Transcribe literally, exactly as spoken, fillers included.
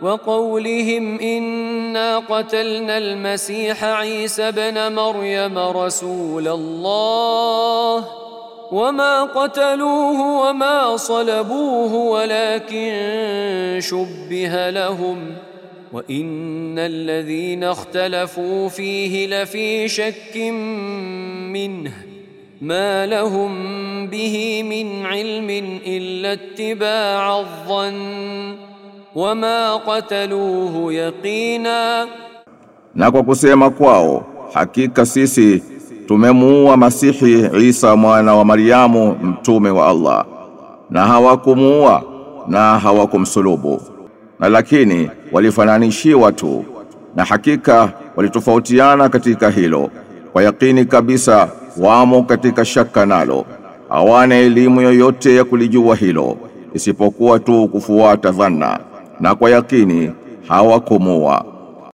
وقولهم إنا قتلنا المسيح عيسى ابن مريم رسول الله وما قتلوه وما صلبوه ولكن شبه لهم وإن الذين اختلفوا فيه لفي شك منه ما لهم به من علم إلا اتباع الظن وما قتلوه يقينا. Na kwa kusema kwao, hakika sisi tumemuua Masihi Isa mwana wa Maryamu mtume wa Allah, na hawakumuua na hawakumsulubu, na lakini walifananishiwa tu, na hakika walitofautiana katika hilo. Kwa yakini kabisa wamo katika shaka nalo, hawana elimu yoyote ya kulijua hilo isipokuwa tu kufuata dhanna, na kwa yakini hawakumuua.